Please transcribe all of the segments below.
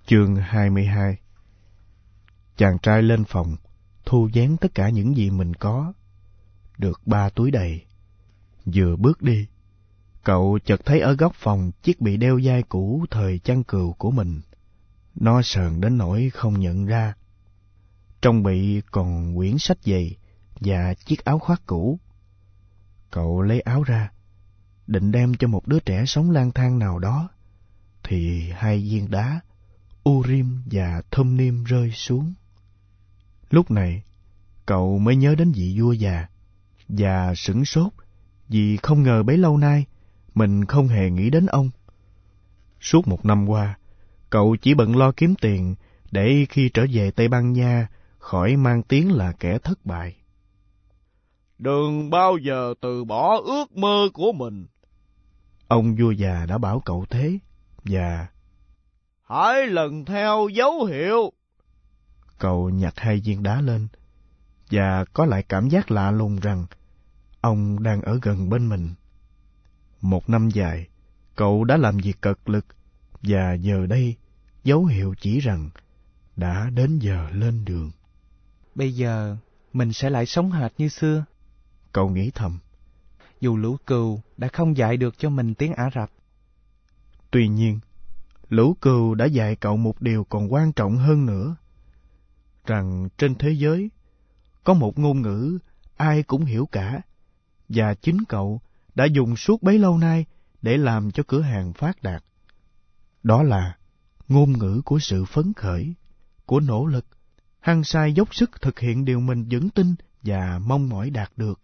Chương 22. Chàng trai lên phòng, thu vén tất cả những gì mình có. Được 3 túi đầy. Vừa bước đi, cậu chợt thấy ở góc phòng chiếc bị đeo vai cũ thời chăn cừu của mình. Nó sờn đến nỗi không nhận ra. Trong bị còn quyển sách dày và chiếc áo khoác cũ. Cậu lấy áo ra, định đem cho một đứa trẻ sống lang thang nào đó, thì 2 viên đá Urim và Thummim rơi xuống. Lúc này, cậu mới nhớ đến vị vua già, và sửng sốt vì không ngờ bấy lâu nay mình không hề nghĩ đến ông. Suốt 1 năm qua, cậu chỉ bận lo kiếm tiền để khi trở về Tây Ban Nha khỏi mang tiếng là kẻ thất bại. Đừng bao giờ từ bỏ ước mơ của mình. Ông vua già đã bảo cậu thế, và hãy lần theo dấu hiệu. Cậu nhặt 2 viên đá lên, và có lại cảm giác lạ lùng rằng ông đang ở gần bên mình. 1 năm dài, cậu đã làm việc cật lực, và giờ đây dấu hiệu chỉ rằng đã đến giờ lên đường. Bây giờ mình sẽ lại sống hệt như xưa. Cậu nghĩ thầm. Dù lũ cừu đã không dạy được cho mình tiếng Ả Rập. Tuy nhiên, lũ cừu đã dạy cậu một điều còn quan trọng hơn nữa, rằng trên thế giới có một ngôn ngữ ai cũng hiểu cả, và chính cậu đã dùng suốt bấy lâu nay để làm cho cửa hàng phát đạt. Đó là ngôn ngữ của sự phấn khởi, của nỗ lực, hăng say dốc sức thực hiện điều mình vững tin và mong mỏi đạt được.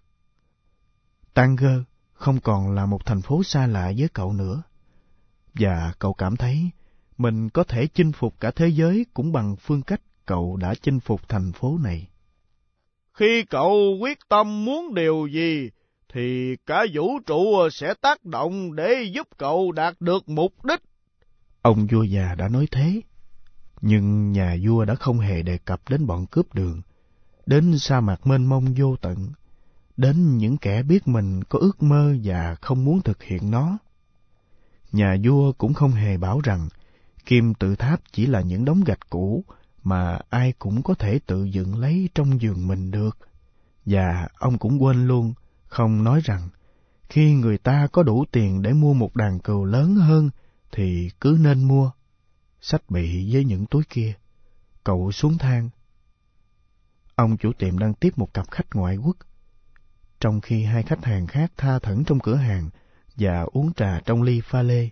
Tanger không còn là một thành phố xa lạ với cậu nữa, và cậu cảm thấy mình có thể chinh phục cả thế giới cũng bằng phương cách cậu đã chinh phục thành phố này. Khi cậu quyết tâm muốn điều gì, thì cả vũ trụ sẽ tác động để giúp cậu đạt được mục đích. Ông vua già đã nói thế, nhưng nhà vua đã không hề đề cập đến bọn cướp đường, đến sa mạc mênh mông vô tận, đến những kẻ biết mình có ước mơ và không muốn thực hiện nó. Nhà vua cũng không hề bảo rằng kim tự tháp chỉ là những đống gạch cũ mà ai cũng có thể tự dựng lấy trong vườn mình được. Và ông cũng quên luôn không nói rằng khi người ta có đủ tiền để mua một đàn cừu lớn hơn thì cứ nên mua. Xách bị với những túi kia, cậu xuống thang. Ông chủ tiệm đang tiếp một cặp khách ngoại quốc, trong khi 2 khách hàng khác tha thẩn trong cửa hàng và uống trà trong ly pha lê.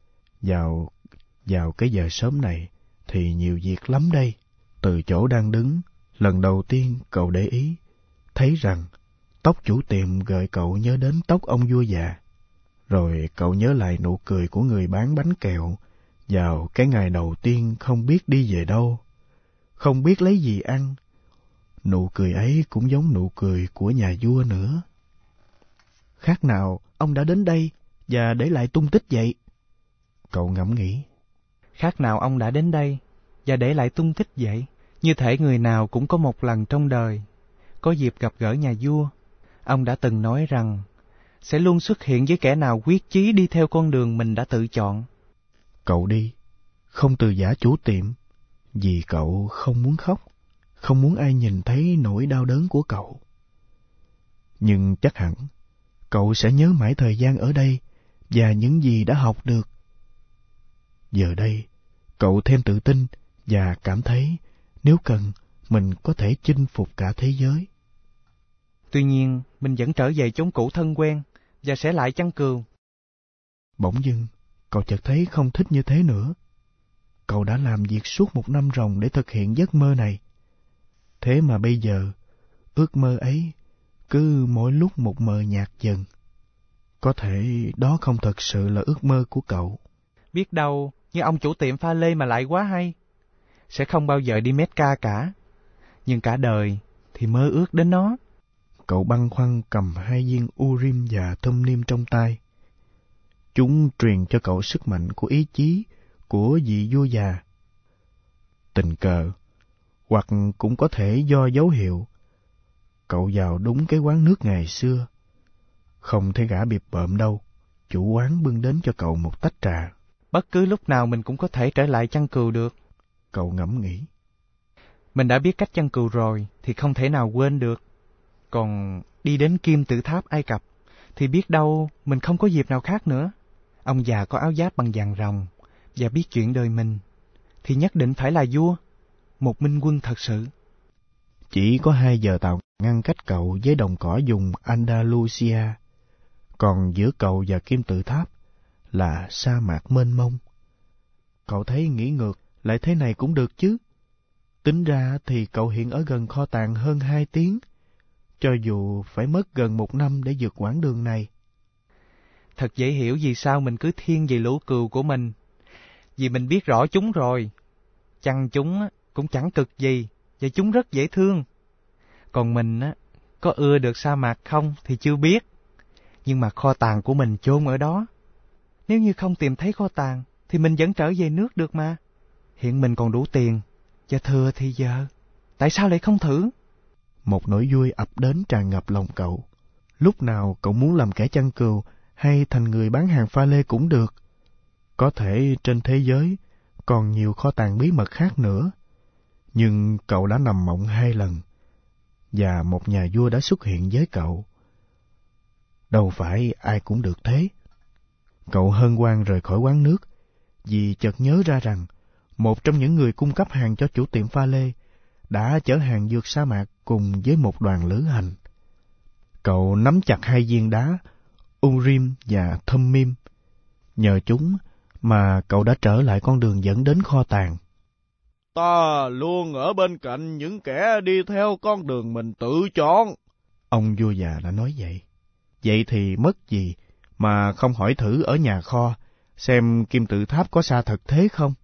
Vào cái giờ sớm này thì nhiều việc lắm đây. Từ chỗ đang đứng, lần đầu tiên cậu để ý, thấy rằng tóc chủ tiệm gợi cậu nhớ đến tóc ông vua già. Rồi cậu nhớ lại nụ cười của người bán bánh kẹo vào cái ngày đầu tiên không biết đi về đâu, không biết lấy gì ăn. Nụ cười ấy cũng giống nụ cười của nhà vua nữa. Khác nào ông đã đến đây và để lại tung tích vậy? Cậu ngẫm nghĩ. Khác nào ông đã đến đây và để lại tung tích vậy? Như thể người nào cũng có một lần trong đời có dịp gặp gỡ nhà vua. Ông đã từng nói rằng sẽ luôn xuất hiện với kẻ nào quyết chí đi theo con đường mình đã tự chọn. Cậu đi, không từ giã chủ tiệm, vì cậu không muốn khóc, không muốn ai nhìn thấy nỗi đau đớn của cậu. Nhưng chắc hẳn, cậu sẽ nhớ mãi thời gian ở đây và những gì đã học được. Giờ đây, cậu thêm tự tin và cảm thấy nếu cần, mình có thể chinh phục cả thế giới. Tuy nhiên, mình vẫn trở về chốn cũ thân quen và sẽ lại chăn cừu. Bỗng dưng, cậu chợt thấy không thích như thế nữa. Cậu đã làm việc suốt 1 năm ròng để thực hiện giấc mơ này. Thế mà bây giờ, ước mơ ấy cứ mỗi lúc một mờ nhạt dần. Có thể đó không thật sự là ước mơ của cậu. Biết đâu, như ông chủ tiệm pha lê mà lại quá hay. Sẽ không bao giờ đi Mecca cả, nhưng cả đời thì mơ ước đến nó. Cậu băn khoăn cầm 2 viên Urim và Thummim trong tay. Chúng truyền cho cậu sức mạnh của ý chí của vị vua già. Tình cờ, hoặc cũng có thể do dấu hiệu, cậu vào đúng cái quán nước ngày xưa. Không thấy gã bịp bợm đâu, chủ quán bưng đến cho cậu một tách trà. Bất cứ lúc nào mình cũng có thể trở lại chăn cừu được. Cậu ngẫm nghĩ. Mình đã biết cách chăn cừu rồi thì không thể nào quên được. Còn đi đến kim tự tháp Ai Cập thì biết đâu mình không có dịp nào khác nữa. Ông già có áo giáp bằng vàng ròng và biết chuyện đời mình thì nhất định phải là vua, một minh quân thật sự. Chỉ có 2 giờ tàu ngăn cách cậu với đồng cỏ vùng Andalusia, còn giữa cậu và kim tự tháp là sa mạc mênh mông. Cậu thấy nghĩ ngược lại thế này cũng được chứ. Tính ra thì cậu hiện ở gần kho tàng hơn 2 tiếng, cho dù phải mất gần 1 năm để vượt quãng đường này. Thật dễ hiểu vì sao mình cứ thiên về lũ cừu của mình. Vì mình biết rõ chúng rồi. Chăn chúng cũng chẳng cực gì, và chúng rất dễ thương. Còn mình có ưa được sa mạc không thì chưa biết. Nhưng mà kho tàng của mình chôn ở đó. Nếu như không tìm thấy kho tàng thì mình vẫn trở về nước được mà. Hiện mình còn đủ tiền, và thừa thì giờ. Tại sao lại không thử? Một nỗi vui ập đến tràn ngập lòng cậu. Lúc nào cậu muốn làm kẻ chăn cừu hay thành người bán hàng pha lê cũng được. Có thể trên thế giới còn nhiều kho tàng bí mật khác nữa. Nhưng cậu đã nằm mộng 2 lần, và một nhà vua đã xuất hiện với cậu. Đâu phải ai cũng được thế. Cậu hân hoan rời khỏi quán nước, vì chợt nhớ ra rằng một trong những người cung cấp hàng cho chủ tiệm pha lê đã chở hàng vượt sa mạc cùng với một đoàn lữ hành. Cậu nắm chặt 2 viên đá, Urim và Thummim. Nhờ chúng mà cậu đã trở lại con đường dẫn đến kho tàng. Ta luôn ở bên cạnh những kẻ đi theo con đường mình tự chọn. Ông vua già đã nói vậy. Vậy thì mất gì mà không hỏi thử ở nhà kho, xem kim tự tháp có xa thật thế không?